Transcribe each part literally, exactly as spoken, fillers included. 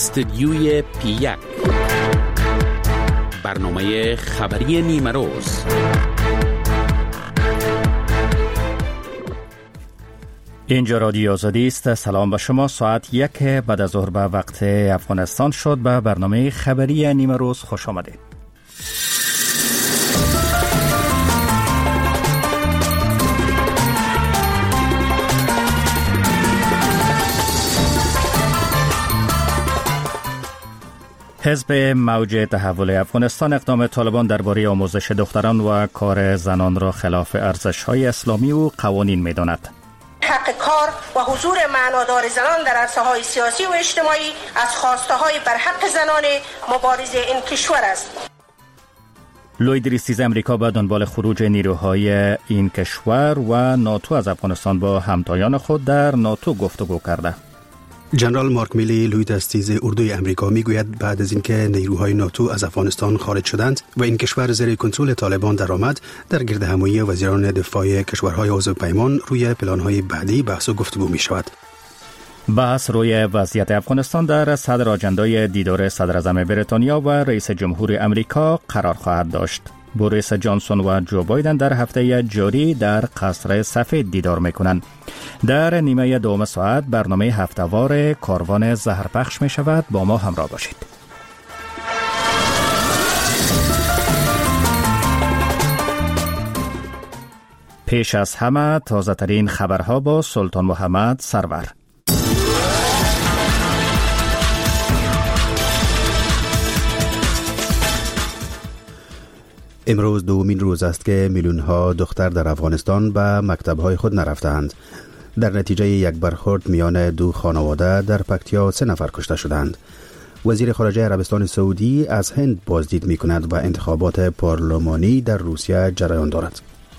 استدیوی پی یک، برنامه خبری نیمه روز. اینجا رادیو آزادی است. سلام به شما. ساعت یک بعد از ظهر به وقت افغانستان شد. به برنامه خبری نیمه روز خوش آمدید. حزب موج تحول افغانستان اقدام طالبان درباره آموزش دختران و کار زنان را خلاف ارزش‌های اسلامی و قوانین می‌داند. حق کار و حضور معنادار زنان در عرصه‌های سیاسی و اجتماعی از خواسته‌های برحق زنان مبارز این کشور است. لوید ریستیز امریکا به دنبال خروج نیروهای این کشور و ناتو از افغانستان با همتایان خود در ناتو گفتگو کرده. جنرال مارک میلی لوید استیز اردوی امریکا میگوید بعد از اینکه نیروهای ناتو از افغانستان خارج شدند و این کشور زیر کنترل طالبان درآمد، در گردهمایی وزیران دفاع کشورهای عضو پیمان روی پلان‌های بعدی بحث و گفتگو می شود. بحث روی وضعیت افغانستان در صدر آجندای دیدار صدر اعظم بریتانیا و رئیس جمهور امریکا قرار خواهد داشت. بوریس جانسون و جو بایدن در هفته جاری در قصر سفید دیدار میکنند. در نیمه دوم ساعت برنامه هفته‌وار کاروان زهر پخش می شود. با ما همراه باشید. پیش از همه تازه ترین خبرها با سلطان محمد سرور. امروز دومین روز است که میلیون‌ها دختر در افغانستان به مکتب‌های خود نرفتند. در نتیجه یک برخورد میان دو خانواده در پکتیا سه نفر کشته شدند. وزیر خارجه عربستان سعودی از هند بازدید می‌کند و انتخابات پارلمانی در روسیه جریان دارد.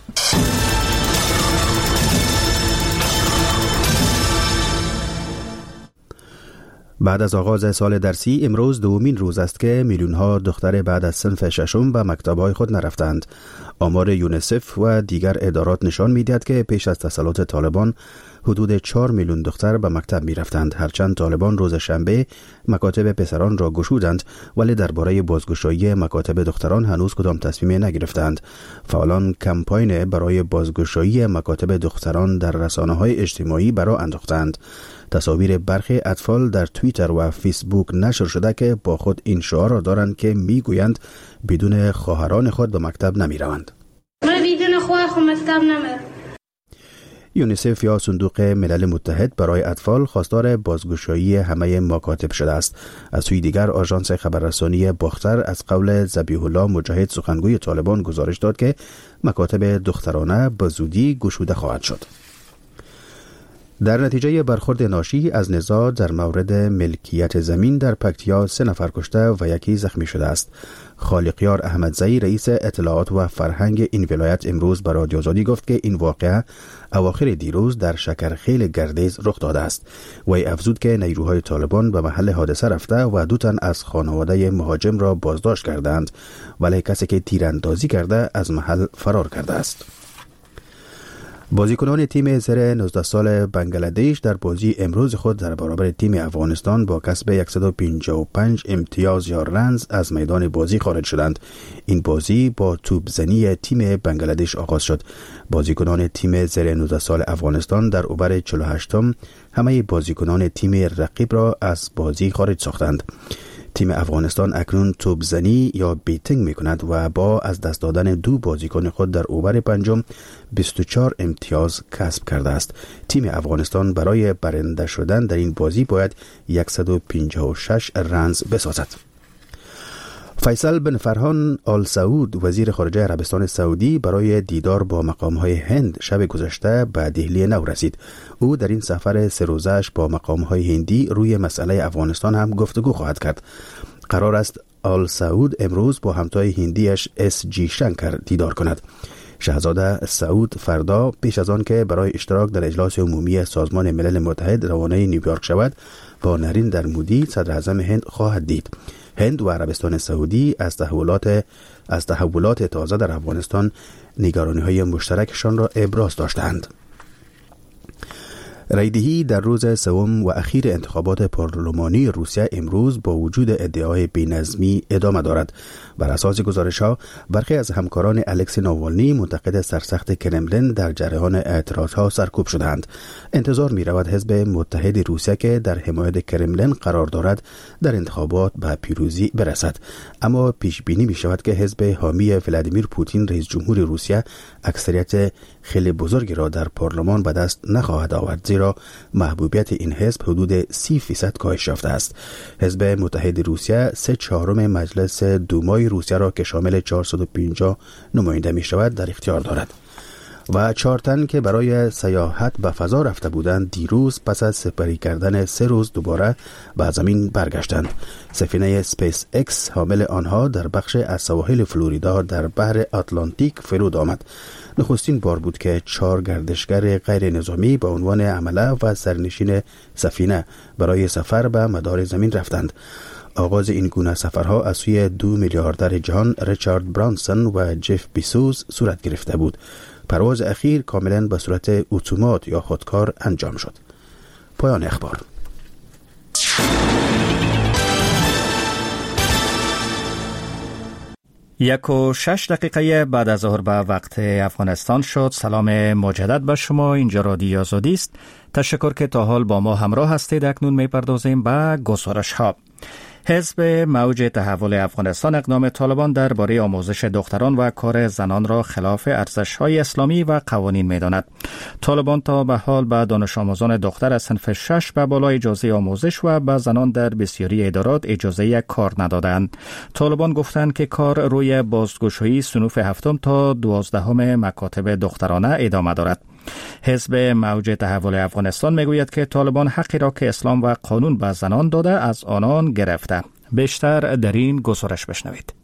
بعد از آغاز سال درسی امروز دومین روز است که میلیون‌ها دختر بعد از صنف ششم به مکتب‌های خود نرفتند. آمار یونیسف و دیگر ادارات نشان می‌دهد که پیش از تسلط طالبان حدود چهار میلیون دختر به مکتب می‌رفتند. هرچند طالبان روز شنبه مکاتب پسران را گشودند، ولی درباره بازگشایی مکاتب دختران هنوز کدام تصمیمی نگرفتند. فعالان کمپاین برای بازگشایی مکاتب دختران در رسانه‌های اجتماعی برآ انداختند. تصاویر برخی اطفال در توییتر و فیسبوک نشر شده که با خود این شعار را دارند که میگویند بدون خواهران خود به مکتب نمیروند. من بدون خواهر خود مکتب نمیرم. یونیسف یا صندوق ملل متحد برای اطفال خواستار بازگشایی همه مکاتب شده است. از سوی دیگر آژانس خبررسانی باختر از قول ذبیح الله مجاهد سخنگوی طالبان گزارش داد که مکاتب دخترانه به زودی گشوده خواهد شد. در نتیجه برخورد ناشی از نزاع در مورد ملکیت زمین در پکتیا سه نفر کشته و یکی زخمی شده است. خالقیار احمدزئی رئیس اطلاعات و فرهنگ این ولایت امروز به رادیو آزادی گفت که این واقعه اواخر دیروز در شکرخیل گردیز رخ داده است. وی افزود که نیروهای طالبان به محل حادثه رفته و دو تن از خانواده مهاجم را بازداشت کردند، ولی کسی که تیراندازی کرده از محل فرار کرده است. بازیکنان تیم زیر نوزده سال بنگلادش در بازی امروز خود در برابر تیم افغانستان با کسب صد و پنجاه و پنج امتیاز یا رنز از میدان بازی خارج شدند. این بازی با توپزنی تیم بنگلادش آغاز شد. بازیکنان تیم زیر نوزده سال افغانستان در اوور چهل و هشتم همه بازیکنان تیم رقیب را از بازی خارج ساختند. تیم افغانستان اکنون توپزنی یا بیتینگ می کند و با از دست دادن دو بازیکن خود در اوور پنجم بیست و چهار امتیاز کسب کرده است. تیم افغانستان برای برنده شدن در این بازی باید صد و پنجاه و شش رنز بسازد. فیصل بن فرحان آل سعود وزیر خارجه عربستان سعودی برای دیدار با مقام‌های هند شب گذشته به دهلی نو رسید. او در این سفر سه روزه‌اش با مقام‌های هندی روی مسئله افغانستان هم گفتگو خواهد کرد. قرار است آل سعود امروز با همتای هندیش اس جی شنکر دیدار کند. شاهزاده سعود فردا پیش از آن که برای اشتراک در اجلاس عمومی سازمان ملل متحد روانه نیویورک شود، با نرین در مودی صدر اعظم هند خواهد دید. هند و عربستان سعودی از تحولات از تحولات تازه در افغانستان نگرانی‌های مشترکشان را ابراز داشتند. رایدهی در روز سوم و اخیر انتخابات پارلمانی روسیه امروز با وجود ادعای بی‌نظمی ادامه دارد. بر اساس گزارش‌ها برخی از همکاران الکسی ناوالنی منتقد سرسخت کرملین در جریان اعتراضها سرکوب شدند. انتظار می‌رود حزب متحد روسیه که در حمایت کرملین قرار دارد در انتخابات به پیروزی برسد، اما پیش بینی می‌شود که حزب حامی ولادیمیر پوتین رئیس جمهور روسیه اکثریت خیلی بزرگی را در پارلمان به دست نخواهد آورد، زیرا محبوبیت این حزب حدود سی فیصد کاهش یافته است. حزب متحد روسیه سه چهارم مجلس دومای روسیه را که شامل چهارصد و پنجاه نماینده می شود در اختیار دارد. و چهار تن که برای سیاحت به فضا رفته بودند دیروز پس از سپری کردن سه روز دوباره به زمین برگشتند. سفینه سپیس اکس حامل آنها در بخش از سواحل فلوریدا در بحر آتلانتیک فرود آمد. نخستین بار بود که چهار گردشگر غیر نظامی به عنوان عمله و سرنشین سفینه برای سفر به مدار زمین رفتند. آغاز این گونه سفرها از سوی دو میلیاردر جهان ریچارد برانسون و جف بیسوز صورت گرفته بود. پرواز اخیر کاملا به صورت اتومات یا خودکار انجام شد. پایان اخبار. یک و شش دقیقه بعد از ظهر به وقت افغانستان شد. سلام مجدد به شما، اینجا رادیو آزادی است. تشکر که تا حال با ما همراه هستید. اکنون میپردازیم به گزارش ها. حزب موج تحول افغانستان اقدام طالبان درباره آموزش دختران و کار زنان را خلاف ارزش‌های اسلامی و قوانین می‌داند. طالبان تا به حال به دانش آموزان دختر از صنف شش به بالا اجازه آموزش و به زنان در بسیاری ادارات اجازه کار ندادند. طالبان گفتند که کار روی بازگشایی صنوف هفتم تا دوازدهم مکاتب دخترانه ادامه دارد. حزب موج تحول افغانستان میگوید که طالبان حقی را که اسلام و قانون به زنان داده از آنان گرفته. بیشتر در این گزارش بشنوید.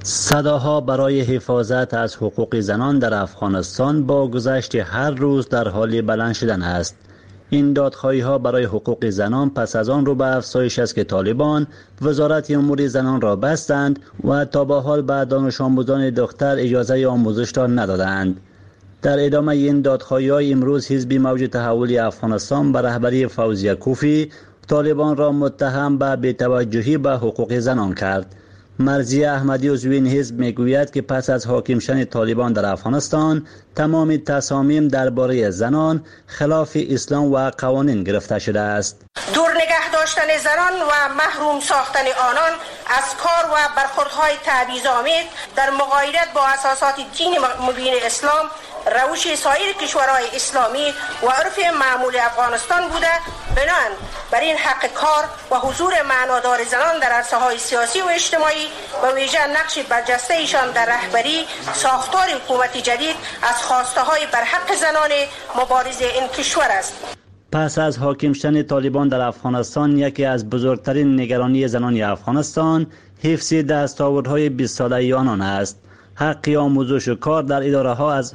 صداها برای حفاظت از حقوق زنان در افغانستان با گذشت هر روز در حال بلند شدن است. این دادخواهی ها برای حقوق زنان پس از آن رو به افزایش است که طالبان وزارت امور زنان را بستند و تا به حال به دانش آموزان دختر اجازه آموزش را ندادند. در ادامه این دادخواهی‌های امروز حزب موج تحول افغانستان به رهبری فوزیه کوفی طالبان را متهم به بی‌توجهی به حقوق زنان کرد. مرضیه احمدی عضو این حزب میگوید که پس از حاکم شدن طالبان در افغانستان تمام تصامیم درباره زنان خلاف اسلام و قوانین گرفته شده است. دور نگه داشتن زنان و محروم ساختن آنان از کار و برخوردهای تبعیض‌آمیز در مغایرت با اساسات دین مبین اسلام، روش سایر کشورهای اسلامی و عرف معمول افغانستان بوده، بناهن بر این حق کار و حضور معنادار زنان در عرصه‌های سیاسی و اجتماعی و ویژه نقش برجسته ایشان در رهبری ساختار حکومت جدید از خواسته‌های برحق زنان مبارز این کشور است. پس از حاکم شدن طالبان در افغانستان یکی از بزرگترین نگرانی زنان افغانستان حفظ دستاوردهای بیست ساله آنان است. حق آموزش و کار در اداره ها از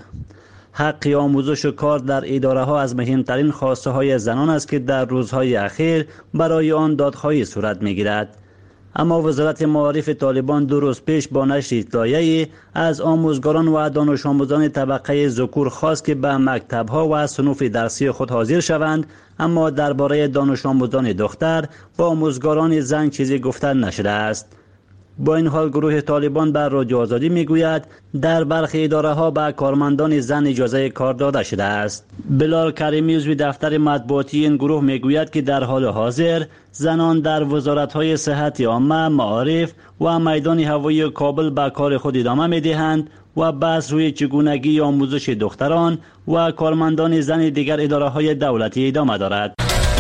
حق آموزش و کار در اداره ها از مهمترین خواسته های زنان است که در روزهای اخیر برای آن دادخواهی صورت میگیرد. اما وزارت معارف طالبان دو روز پیش با نشر اطلاعیه‌ای از آموزگاران و دانش آموزان طبقه ذکور خواست که به مکتب‌ها و صنوف درسی خود حاضر شوند، اما درباره دانش آموزان دختر و آموزگاران زن چیزی گفته نشده است. با این حال گروه طالبان بر رادیو آزادی میگوید در برخی اداره ها به کارمندان زن اجازه کار داده شده است. بلال کریمی عضو دفتر مطبوعاتی این گروه میگوید که در حال حاضر زنان در وزارت های صحت عامه، معارف و میدان هوایی کابل به کار خود ادامه میدهند و بحث روی چگونگی آموزش دختران و کارمندان زن دیگر اداره های دولتی ادامه دارد.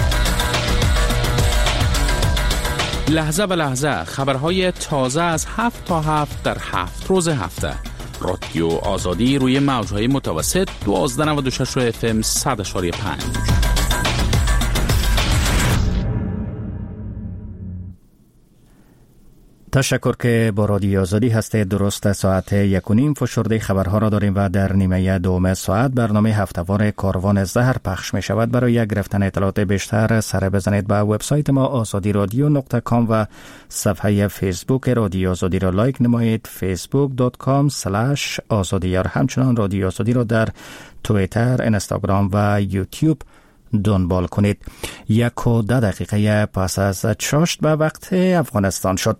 لحظه به لحظه خبرهای تازه از هفت تا هفت در هفت روز هفته. رادیو آزادی روی موجهای متوسط دوازده نود و شش اف ام صد و پنج. تشکر که با رادیو آزادی هستید. درست ساعت یک و نیم فشرده خبرها را داریم و در نیمه دوم ساعت برنامه هفته‌وار کاروان زهر پخش می شود. برای گرفتن اطلاعات بیشتر سر بزنید به وبسایت ما آزادی رادیو نقطه کام و صفحه فیسبوک رادیو آزادی را لایک نمایید، فیسبوک دات کام اسلش آزادی. همچنان رادیو آزادی را در توییتر، اینستاگرام و یوتیوب دنبال کنید. یک و ده دقیقه پس از چاشت به وقت افغانستان شد.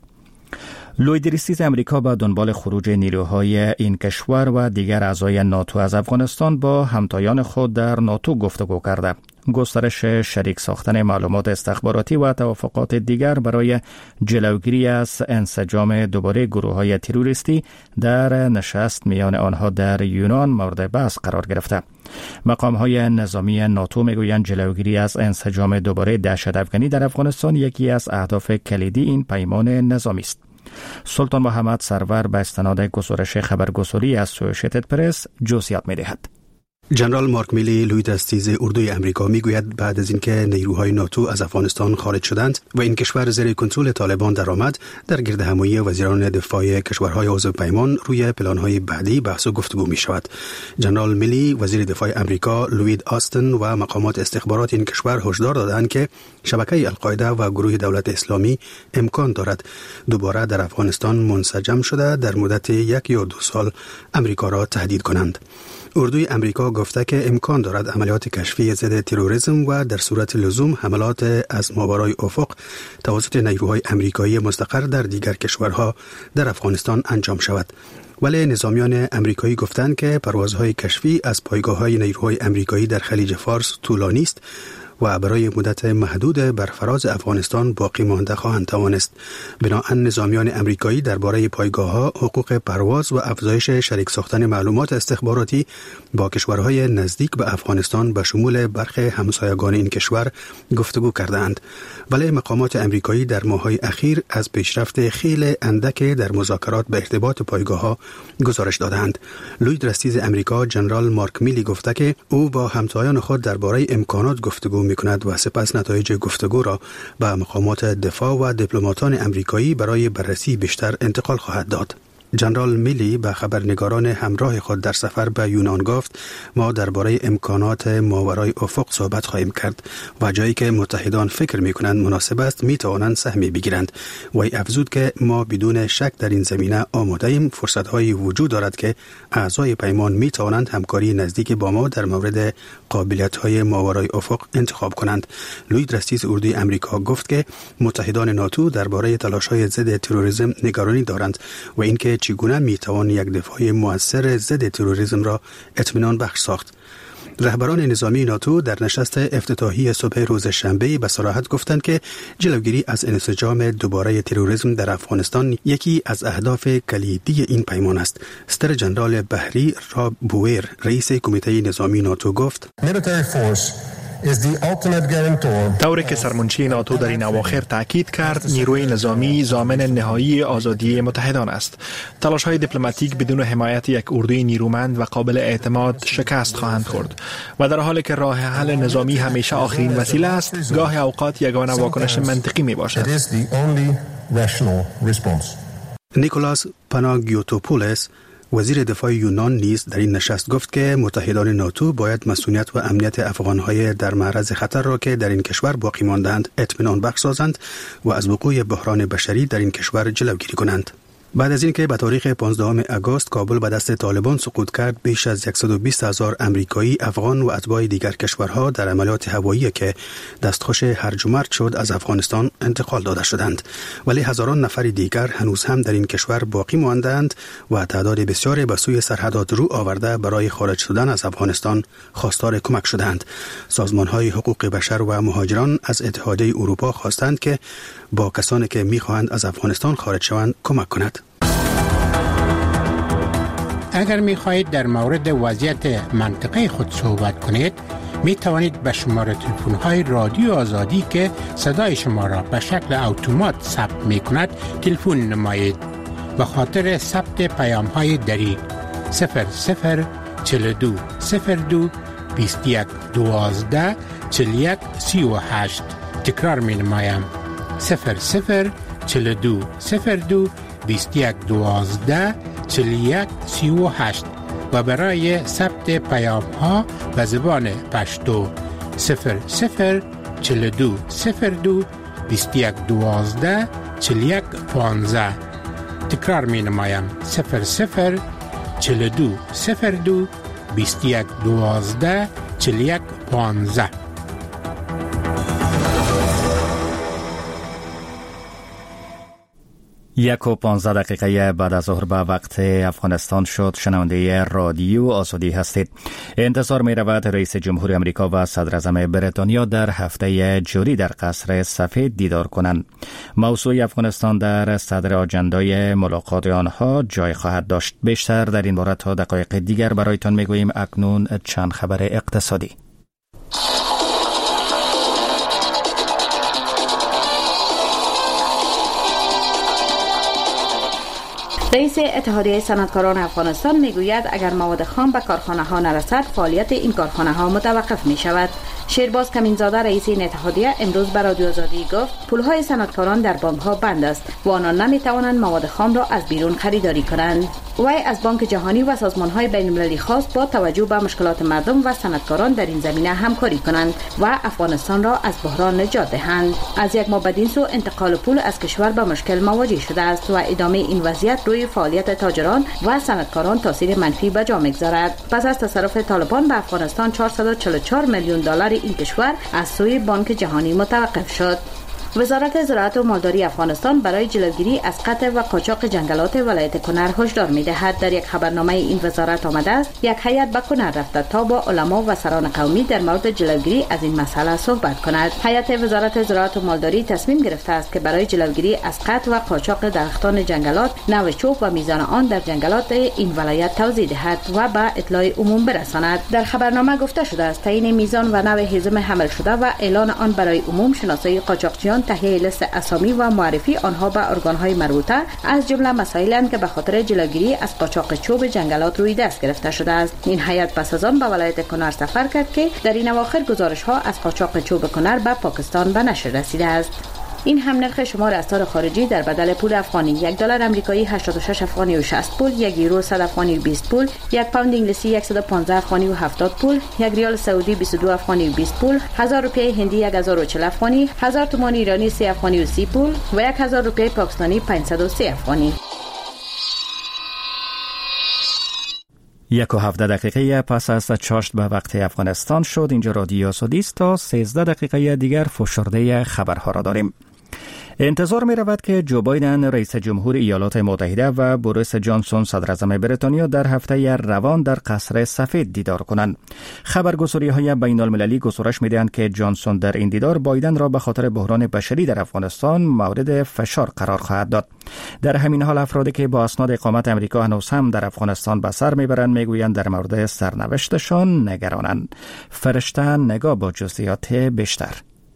لوید ریستیز امریکا به دنبال خروج نیروهای این کشور و دیگر اعضای ناتو از افغانستان با همتایان خود در ناتو گفتگو کرده. گسترش شریک ساختن معلومات استخباراتی و توافقات دیگر برای جلوگیری از انسجام دوباره گروه‌های تروریستی در نشست میان آنها در یونان مورد بحث قرار گرفته. مقام‌های نظامی ناتو میگویند جلوگیری از انسجام دوباره دهشت افغانی در افغانستان یکی از اهداف کلیدی این پیمان نظامی است. سلطان محمد سرور به استناد گزارش خبرگزاری از اسوسییتد پرس جزئیات می‌دهد. جنرال مارک میلی لوید استیز اردوی امریکا میگوید بعد از اینکه نیروهای ناتو از افغانستان خارج شدند و این کشور زیر کنترل طالبان درآمد، در گردهمایی وزیران دفاع کشورهای عضو پیمان روی پلان‌های بعدی بحث و گفتگو می شود. جنرال میلی وزیر دفاع امریکا لوید آستن و مقامات استخبارات این کشور هشدار دادند که شبکه القاعده و گروه دولت اسلامی امکان دارد دوباره در افغانستان منسجم شده در مدت یک یا دو سال امریکا را تهدید کنند. اردوی امریکا گفته که امکان دارد عملیات کشفی ضد تروریسم و در صورت لزوم حملات از ماورای افق توسط نیروهای امریکایی مستقر در دیگر کشورها در افغانستان انجام شود. ولی نظامیان امریکایی گفتند که پروازهای کشفی از پایگاه‌های نیروهای امریکایی در خلیج فارس طولانی است و برای مدت محدود بر فراز افغانستان باقی مانده خواهند توانست. بنابراین نظامیان امریکایی درباره پایگاه‌ها، حقوق پرواز و افزایش شریک ساختن معلومات استخباراتی با کشورهای نزدیک به افغانستان به شمول برخی همسایگان این کشور گفتگو کردند. ولی مقامات امریکایی در ماه‌های اخیر از پیشرفت خیلی اندک در مذاکرات به ارتباط پایگاه‌ها گزارش دادند. لوید رستیز امریکا جنرال مارک میلی گفته که او با همتایان خود درباره امکانات گفتگو می‌کند و سپس نتایج گفتگو را به مقامات دفاع و دیپلماتان امریکایی برای بررسی بیشتر انتقال خواهد داد. جنرال میلی به خبرنگاران همراه خود در سفر به یونان گفت ما درباره امکانات ماورای افق صحبت خواهیم کرد و جایی که متحدان فکر می‌کنند مناسب است می‌توانند سهمی بگیرند. و افزود که ما بدون شک در این زمینه آماده ایم. فرصت‌هایی وجود دارد که اعضای پیمان می‌توانند همکاری نزدیک با ما در مورد قابلیت‌های ماورای افق انتخاب کنند. لوید رستیز اردوی امریکا گفت که متحدان ناتو درباره تلاش‌های ضد تروریسم نگرانی دارند و اینکه چگونه میتوان یک دفاع مؤثر ضد تروریسم را اطمینان بخش ساخت. رهبران نظامی ناتو در نشست افتتاحی صبح روز شنبه به صراحت گفتند که جلوگیری از انسجام دوباره تروریسم در افغانستان یکی از اهداف کلیدی این پیمان است. ستر جنرال بحری راب بویر رئیس کمیته نظامی ناتو گفت طوری که سرمنشی ناتو در این اواخر تاکید کرد، نیروی نظامی ضامن نهایی آزادی متحدان است. تلاش‌های دیپلماتیک بدون حمایت یک اردوی نیرومند و قابل اعتماد شکست خواهند خورد و در حالی که راه حل نظامی همیشه آخرین وسیله است، گاه اوقات یگانه واکنش منطقی می باشد. نیکولاس پاناگیوتوپولس وزیر دفاع یونان نیز در این نشست گفت که متحدان ناتو باید مسئولیت و امنیت افغان‌های در معرض خطر را که در این کشور باقی ماندند اطمینان بخش سازند و از وقوع بحران بشری در این کشور جلوگیری کنند. بعد از اینکه به تاریخ پانزدهم آگوست کابل به دست طالبان سقوط کرد، بیش از صد و بیست هزار امریکایی، افغان و اتباع دیگر کشورها در عملیات هوایی که دستخوش هرج و مرج شد از افغانستان انتقال داده شدند. ولی هزاران نفر دیگر هنوز هم در این کشور باقی ماندند و تعداد بسیاری به سوی سرحدات رو آورده برای خارج شدن از افغانستان خواستار کمک شدند. سازمان‌های حقوق بشر و مهاجران از اتحادیه اروپا خواستند که با کسانی که می‌خواهند از افغانستان خارج شوند کمک کند. اگر می خواهید در مورد وضعیت منطقه خود صحبت کنید، می توانید به شماره تلفن های رادیو آزادی که صدای شما را به شکل اتومات ثبت می کند تلفن نمایید. به خاطر ثبت پیام های دری صفر صفر چهل و دو صفر دو بیست و یک دوازده چهل و یک سی و هشت تکرار می نمایم. صفر صفر چهل و دو صفر دو بیست و یک دوازده چهل و یک سی و هشت و برای ثبت پیام ها به زبان پشتو صفر صفر چهل و دو صفر دو بیست و یک دوازده چهل و یک پانزده. تکرار می نمایم. صفر صفر چهل و دو صفر دو بیست و یک دوازده چهل و یک پانزده. یک و پانزده دقیقه بعد از ظهر به وقت افغانستان شد. شنونده رادیو آزادی هستید. انتظار می رود رئیس جمهور امریکا و صدر اعظم بریتانیا در هفته جاری در قصر سفید دیدار کنند. موضوع افغانستان در صدر آجندای ملاقات آنها جای خواهد داشت. بیشتر در این باره تا دقایق دیگر برایتان می گوییم. اکنون چند خبر اقتصادی. رئیس اتحادیه صنعتکاران افغانستان میگوید اگر مواد خام به کارخانه ها نرسد فعالیت این کارخانه ها متوقف می شود. شیرباز کمینزاده رئیس این اتحادیه امروز به رادیو آزادی گفت پولهای صنعتکاران در بانک ها بند است و آنان نمی توانند مواد خام را از بیرون خریداری کنند. وی از بانک جهانی و سازمان های بین المللی خواست با توجه به مشکلات مردم و صنعتکاران در این زمینه همکاری کنند و افغانستان را از بحران نجات دهند. از یک ماه بدین سو انتقال پول از کشور به مشکل مواجه شده است و ادامه این وضعیت روی فعالیت تاجران و صنعتکاران تاثیر منفی به جا می‌گذارد. پس از تصرف طالبان به افغانستان چهارصد و چهل و چهار میلیون دلار این کشور از سوی بانک جهانی متوقف شد. وزارت زراعت و مالداری افغانستان برای جلوگیری از قطع و قاچاق جنگلات ولایت کنر هشدار می‌دهد. در یک خبرنامه این وزارت آمده است یک هیئت به کنر رفته تا با علما و سران قومی در مورد جلوگیری از این مسئله صحبت کند. هیئت وزارت زراعت و مالداری تصمیم گرفته است که برای جلوگیری از قطع و قاچاق درختان جنگلات، نوع چوب و میزان آن در جنگلات این ولایت توضیح دهد و به اطلاع عموم برساند. در خبرنامه گفته شده است تعیین میزان و نوع هضم حمل شده و اعلان آن برای عموم، شناسایی قاچاقچیان، تهیه لیست اسامی و معرفی آنها به ارگان‌های مربوطه از جمله مسائلی که به خاطر جلوگیری از قاچاق چوب جنگلات روی دست گرفته شده است. این هیئت پس از آن به ولایت کنر سفر کرد که در این اواخر گزارش‌ها از قاچاق چوب کنر به پاکستان به نشر رسیده است. این هم نرخ شمار اسعار خارجی در بدل پول افغانی: یک دلار آمریکایی هشتاد و شش افغانی و شصت پول، یک یورو صد افغانی و بیست پول، یک پوند انگلیسی صد و پانزده افغانی و هفتاد پول، یک ریال سعودی بیست و دو افغانی و بیست پول، هزار روپیه هندی یک هزار و چهل افغانی، هزار تومان ایرانی سه افغانی و سی پول و یک هزار روپیه پاکستانی پانصد و سه افغانی. یک و هفده دقیقه پس از چاشت به وقت افغانستان شد. اینجا رادیو آزادی است. تا سیزده دقیقه دیگر فشرده خبرها را داریم. انتظار می رود که جو بایدن رئیس جمهور ایالات متحده و بوریس جانسون صدر اعظم بریتانیا در هفته روان در قصر سفید دیدار کنند. خبرگزاری های بین المللی گزارش می دهند که جانسون در این دیدار بایدن را به خاطر بحران بشری در افغانستان مورد فشار قرار خواهد داد. در همین حال افرادی که با اسناد اقامت امریکا هنوز هم در افغانستان به سر میبرند میگویند در مورد سرنوشتشان نگرانند. فرشته نگاه با جزئیات بیشتر.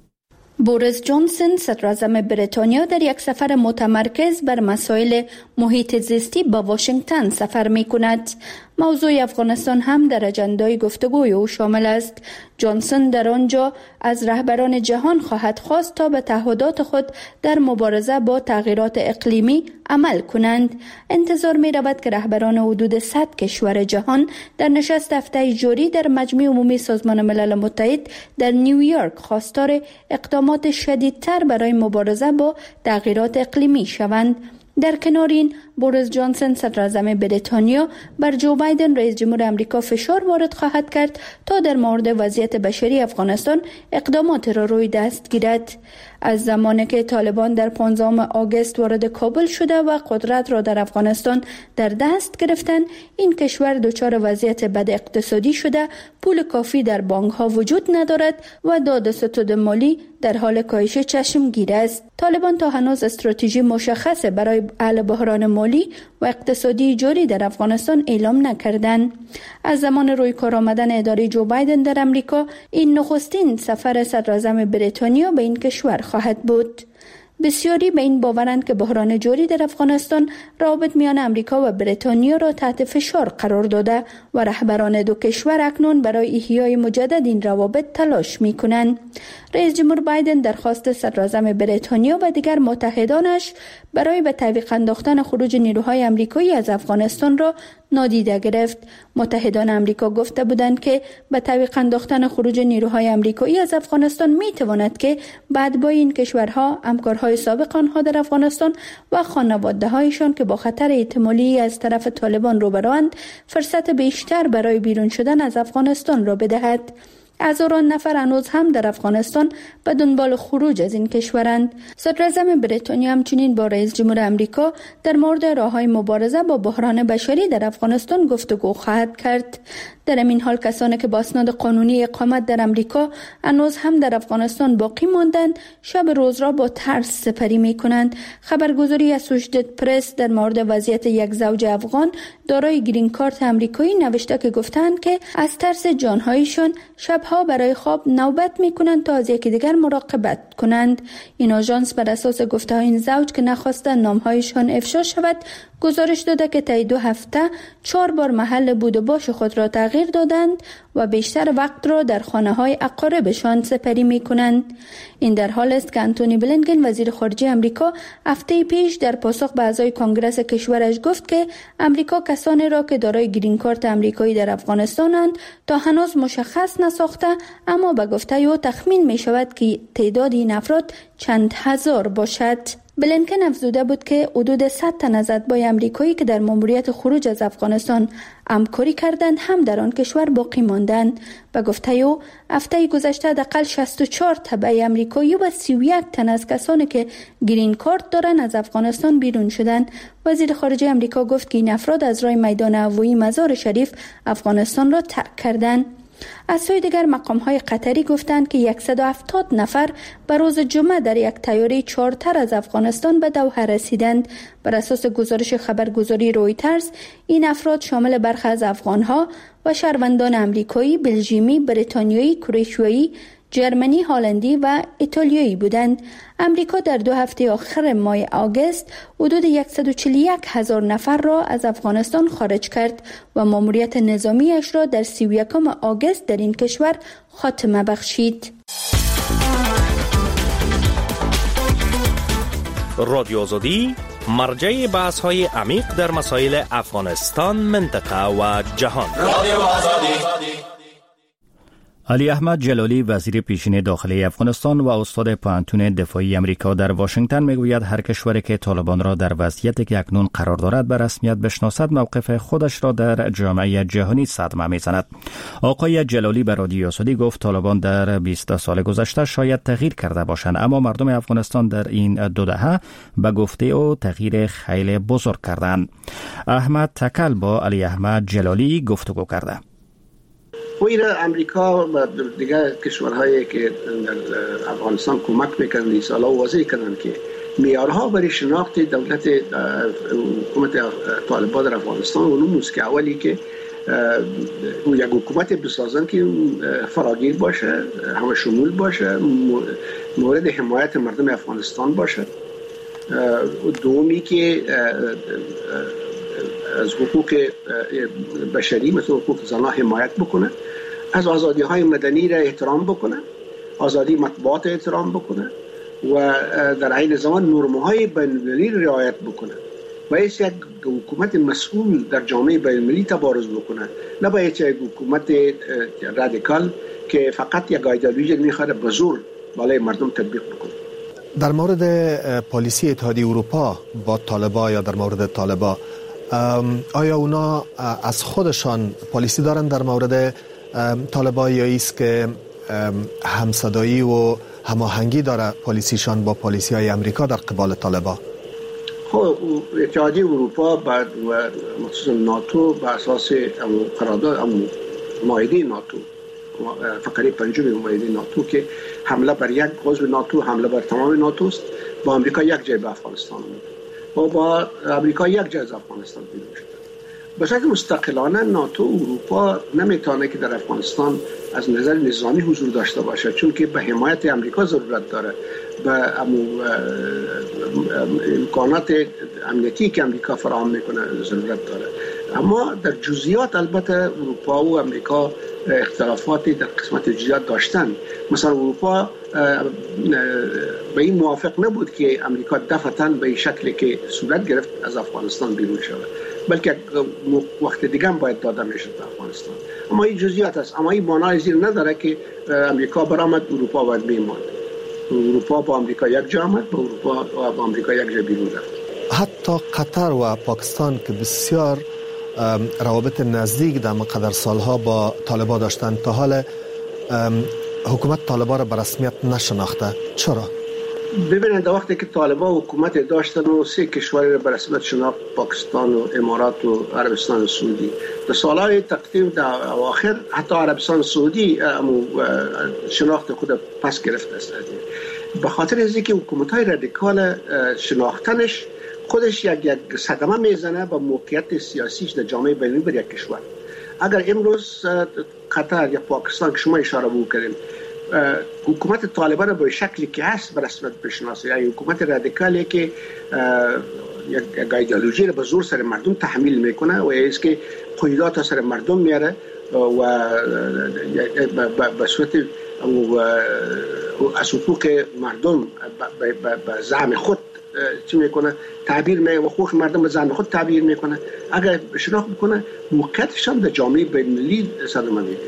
بوریس جانسون صدر اعظم بریتانیا در یک سفر متمرکز بر مسائل محیط زیستی به واشنگتن سفر می کند. موضوع افغانستان هم در اجندای گفتگوی او شامل است. جانسون در آنجا از رهبران جهان خواهد خواست تا به تعهدات خود در مبارزه با تغییرات اقلیمی عمل کنند. انتظار می رود که رهبران حدود صد کشور جهان در نشست هفته جاری در مجمع عمومی سازمان ملل متحد در نیویورک خواستار اقدامات شدیدتر برای مبارزه با تغییرات اقلیمی شوند. در کنار این، بوریس جانسون صدر اعظم بریتانیا بر جو بایدن رئیس جمهور امریکا فشار وارد خواهد کرد تا در مورد وضعیت بشری افغانستان اقدامات را روی دست گیرد. از زمانی که طالبان در پانزدهم آگوست وارد کابل شده و قدرت را در افغانستان در دست گرفتند، این کشور دچار وضعیت بد اقتصادی شده، پول کافی در بانک ها وجود ندارد و داد و ستد مالی در حال کاهش چشمگیر است. طالبان تا هنوز استراتژی مشخص برای حل بحران مالی و اقتصادی جاری در افغانستان اعلام نکردند. از زمان روی کار آمدن اداره جو بایدن در امریکا، این نخستین سفر صدر اعظم بریتانیا به این کشور خواهد بود. بسیاری به این باورند که بحران جاری در افغانستان روابط میان امریکا و بریتانیا را تحت فشار قرار داده و رهبران دو کشور اکنون برای احیای مجدد این روابط تلاش می کنند. رئیس جمهور بایدن درخواست صدر اعظم بریتانیا و دیگر متحدانش برای به تعویق انداختن خروج نیروهای آمریکایی از افغانستان را نادیده گرفت. متحدان آمریکا گفته بودند که به تعویق انداختن خروج نیروهای آمریکایی از افغانستان می تواند که بعد با این کشورها، همکارهای سابق آنها در افغانستان و خانواده‌هایشان که با خطر احتمالی از طرف طالبان روبروند، فرصت بیشتر برای بیرون شدن از افغانستان را بدهد. هزاران نفر هنوز هم در افغانستان به دنبال خروج از این کشورند. صدراعظم بریتانیا همچنین با رئیس جمهور امریکا در مورد راه‌های مبارزه با بحران بشری در افغانستان گفتگو خواهد کرد. در این حال کسانی که با اسناد قانونی اقامت در امریکا هنوز هم در افغانستان باقی ماندند شب روز را با ترس سپری می کنند. خبرگزاری اسوشییتد پرس در مورد وضعیت یک زوج افغان دارای گرین کارت امریکایی نوشته که گفتند که از ترس جانهایشان شبها برای خواب نوبت می کنند تا از یکی دیگر مراقبت کنند. این آژانس بر اساس گفته های این زوج که نخواسته نامهایشان افشا شود گزارش داده که طی دو هفته چهار بار محل بود و باش خود را تغییر دادند و بیشتر وقت را در خانه های اقاربشان سپری می کنند. این در حال است که انتونی بلینکن وزیر خارجه امریکا هفته پیش در پاسخ به اعضای کنگره کشورش گفت که امریکا کسانی را که دارای گرین کارت امریکایی در افغانستانند تا هنوز مشخص نساخته، اما به گفته او تخمین می شود که تعداد این افراد چند هزار باشد. بلینکن افزوده بود که حدود صد تن از اتباع امریکایی که در ماموریت خروج از افغانستان همکاری کردند هم در آن کشور باقی ماندند. به گفته او هفته گذشته حداقل شصت و چهار تبع امریکایی و سی و یک تن از کسانی که گرین کارت دارند از افغانستان بیرون شدند. وزیر خارجه امریکا گفت که این افراد از راه میدان هوایی مزار شریف افغانستان را ترک کردند. از سوی دیگر مقام‌های قطری گفتند که صد و هفتاد نفر به روز جمعه در یک طیاره چارتر از افغانستان به دوحه رسیدند. بر اساس گزارش خبرگزاری رویترز این افراد شامل برخی از افغان‌ها و شهروندان امریکایی، بلژیمی، بریتانیایی، کرواتیایی، جرمنی، هلندی و ایتالیایی بودند. امریکا در دو هفته آخر ماه آگوست حدود صد و چهل و یک هزار نفر را از افغانستان خارج کرد و ماموریت نظامیش را در سی و یکم آگوست در این کشور خاتمه بخشید. رادیو آزادی مرجع بحث های عمیق در مسائل افغانستان، منطقه و جهان. رادیو آزادی. علی احمد جلالی وزیر پیشین داخلی افغانستان و استاد پوهنتون دفاعی امریکا در واشنگتن میگوید هر کشوری که طالبان را در وضعیتی که اکنون قرار دارد به رسمیت بشناسد موقف خودش را در جامعه جهانی صدمه میزند. آقای جلالی به رادیو آزادی گفت طالبان در بیست سال گذشته شاید تغییر کرده باشند، اما مردم افغانستان در این دو دهه به گفته او تغییر خیلی بزرگ کردند. احمد تکل با علی احمد جلالی گفتگو کرده. و این امریکا و دیگر کشورهایی که در افغانستان کمک میکنند این سالا واضح کردند که معیارها برای شناخت دولت حکومت طالبان در افغانستان اونم است که اولی که یک حکومت بسازند که فراگیر باشه، همه شمول باشه، مورد حمایت مردم افغانستان باشه. دومی که از حقوق بشری مثل حقوق زنان حمایت بکنه، از آزادی های مدنی را احترام بکنه، آزادی مطبوعات احترام بکنه و در عین زمان نرم های بین المللی رعایت بکنه. باید یک حکومت مسئول در جامعه بین المللی تبارز بکنه، نه باید یک حکومت رادیکال که فقط یک ایدئولوژی میخواد به زور بالای مردم تطبیق بکنه. در مورد پالیسی اتحادیه اروپا با طالبان یا در مورد طالبان، آیا اونا از خودشان پالیسی دارن در مورد طالبان یا ایست که همصدایی و هماهنگی داره پالیسیشان با پالیسی های امریکا در قبال طالبان؟ خب اتحادیه اروپا بعد و مخصوصا ناتو بر اساس قرارداد معاهده ناتو، فقره پنجم معاهده ناتو که حمله بر یک عضو ناتو حمله بر تمام ناتو است، با امریکا یک جای به افغانستان و با امریکا یک جای از افغانستان بیرون شده. به شکل مستقلانه ناتو اروپا نمیتونه که در افغانستان از نظر نظامی حضور داشته باشه، چون که به حمایت امریکا ضرورت داره، به امکانات امنیتی که امریکا فراهم میکنه ضرورت داره. اما در جزئیات البته اروپا و امریکا اختلافاتی در قسمت جزئیات داشتن. مثلا اروپا به این موافق نبود که امریکا دفعتاً به این شکلی که صورت گرفت از افغانستان بیرون شود، بلکه وقت دیگه هم باید داده میشد به افغانستان. اما این جزئیات است، اما این معنای زیر نداره که امریکا برآمد اروپا باید بیماند. اروپا با امریکا یک جا آمد، با اروپا با امریکا یک جا بیرون رفت. حتی قطر و پاکستان که بسیار روابط نزدیک در مقدر سالها با طالبان داشتند، تا حال حکومت طالبان را به رسمیت نشناخته. چرا؟ ببینید در وقتی که طالبان حکومت داشتن و سه کشوری را به رسمیت شناخت، پاکستان و امارات و عربستان سعودی، در سالهای تقدیم در اواخر حتی عربستان سعودی شناخت خود پس گرفته است. به خاطر از اینکه حکومت‌های رادیکال شناختنش خودش یک یک صدمه میزنه به موقعیت سیاسیش در جامعه بین‌المللی یک کشور. اگر امروز قطر یا پاکستان که شما اشاره بکنید حکومت طالبان به شکلی که هست به رسمیت بشناسه، یعنی حکومت رادیکالی که یک ایدئولوژی را به زور سر مردم تحمیل میکنه و است که قیودات سر مردم میاره و به صورت از حقوق مردم به زعم خود چی میکنه تعبیر می و حقوق مردم به زعم خود تعبیر میکنه. اگر شناخت بکنه موقعیتش هم در جامعه بین‌المللی صدمه میده.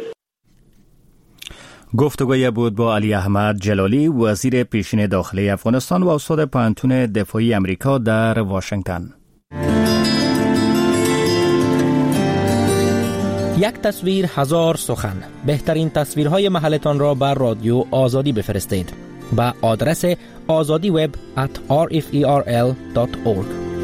گفتگوی بود با علی احمد جلالی، وزیر پیشین داخلی افغانستان و استاد پوهنتون دفاعی امریکا در واشنگتن. یک تصویر هزار سخن. بهترین تصویرهای محلتان را بر رادیو آزادی بفرستید با آدرس آزادی وب ات آر اف ای آر ال دات اورگ.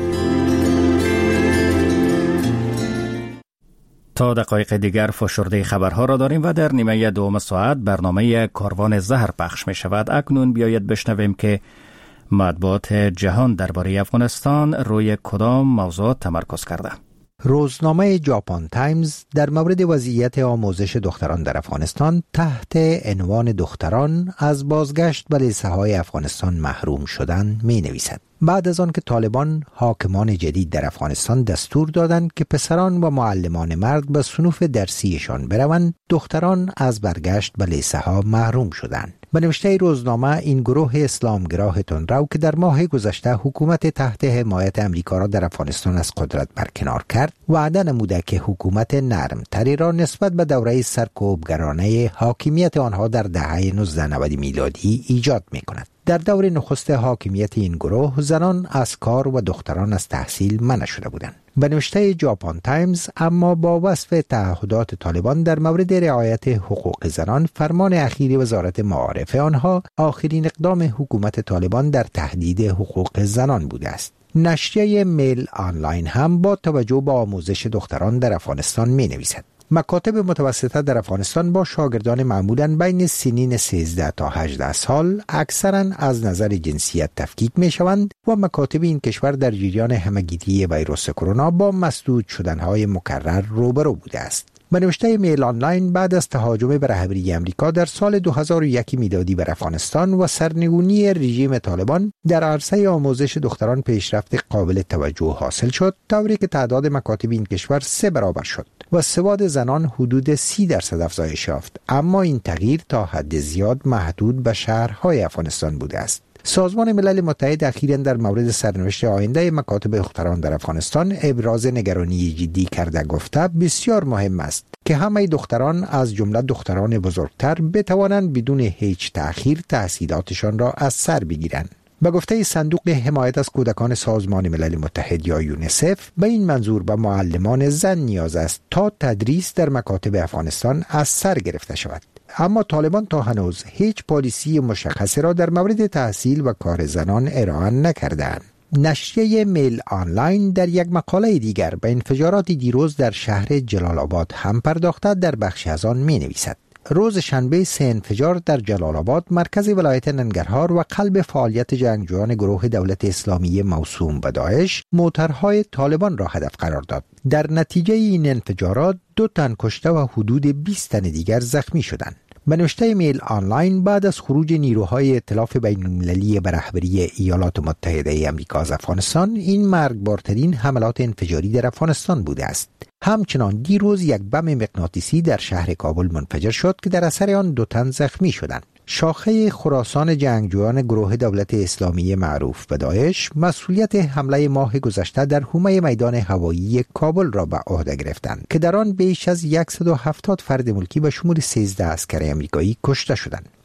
تا دقایق دیگر فشرده خبرها را داریم و در نیمه دوم ساعت برنامه کاروان زهر پخش می شود. اکنون بیایید بشنویم که مطبوعات جهان درباره افغانستان روی کدام موضوع تمرکز کرده. روزنامه ژاپن تایمز در مورد وضعیت آموزش دختران در افغانستان تحت عنوان دختران از بازگشت به لیسه‌های افغانستان محروم شدن می نویسد. بعد از آن که طالبان حاکمان جدید در افغانستان دستور دادند که پسران و معلمان مرد به صنوف درسیشان بروند، دختران از برگشت به لیسه‌ها محروم شدند. به نوشته روزنامه، این گروه اسلامگراه تندرو که در ماه گذشته حکومت تحت حمایت امریکا را در افغانستان از قدرت برکنار کرد، وعده نموده که حکومت نرمتری را نسبت به دوره سرکوبگرانه حاکمیت آنها در دهه نوزده نود میلادی ایجاد می‌کند. در دور نخست حاکمیت این گروه زنان از کار و دختران از تحصیل منع شده بودند. به نوشته ژاپن تایمز، اما با وصف تعهدات طالبان در مورد رعایت حقوق زنان، فرمان اخیر وزارت معارف آنها آخرین اقدام حکومت طالبان در تهدید حقوق زنان بوده است. نشریه میل آنلاین هم با توجه به آموزش دختران در افغانستان می نویسد: مکاتب متوسطه در افغانستان با شاگردان معمولاً بین سنین سیزده تا هجده سال اکثراً از نظر جنسیت تفکیک می شوند و مکاتب این کشور در جریان همه‌گیری ویروس کرونا با مسدود شدنهای مکرر روبرو بوده است. به نوشته میل آنلاین، بعد از تهاجم به رهبری امریکا در سال دو هزار و یک میلادی بر افغانستان و سرنگونی رژیم طالبان در عرصه آموزش دختران پیشرفت قابل توجه حاصل شد، طوری که تعداد مکاتب این کشور سه برابر شد و سواد زنان حدود سی درصد افزایش یافت. اما این تغییر تا حد زیاد محدود به شهرهای افغانستان بوده است. سازمان ملل متحد اخیراً در مورد سرنوشت آینده مکاتب دختران در افغانستان ابراز نگرانی جدی کرده گفته بسیار مهم است که همه دختران از جمله دختران بزرگتر بتوانند بدون هیچ تأخیر تحصیلاتشان را از سر بگیرند. به گفته صندوق حمایت از کودکان سازمان ملل متحد یا یونیسف، به این منظور به معلمان زن نیاز است تا تدریس در مکاتب افغانستان از سر گرفته شود. اما طالبان تا هنوز هیچ پالیسی مشخصی را در مورد تحصیل و کار زنان ارائه نکردند. نشریه میل آنلاین در یک مقاله دیگر به انفجارات دیروز در شهر جلال آباد هم پرداخته در بخش از آن می نویسد: روز شنبه سه انفجار در جلال آباد، مرکز ولایت ننگرهار و قلب فعالیت جنگجویان گروه دولت اسلامی موسوم به داعش، موترهای طالبان را هدف قرار داد. در نتیجه این انفجارات دو تن کشته و حدود بیست تن دیگر زخمی شدند. به نوشته میل آنلاین، بعد از خروج نیروهای ائتلاف بین‌المللی به رهبری ایالات متحده آمریکا از افغانستان، این مرگبارترین حملات انفجاری در افغانستان بوده است. همچنان دیروز یک بم مغناطیسی در شهر کابل منفجر شد که در اثر آن دو تن زخمی شدند. شاخه خراسان جنگجویان گروه دولت اسلامی معروف به داعش مسئولیت حمله ماه گذشته در حومه میدان هوایی کابل را به عهده گرفتند که در آن بیش از صد و هفتاد فرد ملکی به شمول سیزده عسکر آمریکایی کشته شدند.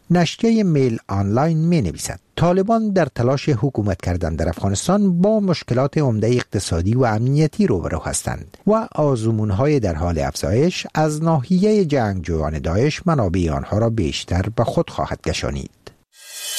نشریه میل آنلاین می نویسد طالبان در تلاش حکومت کردن در افغانستان با مشکلات عمده اقتصادی و امنیتی روبرو هستند و آزمون‌های در حال افزایش از ناحیه جنگجویان داعش منابع آنها را بیشتر به خود خواهد کشانید.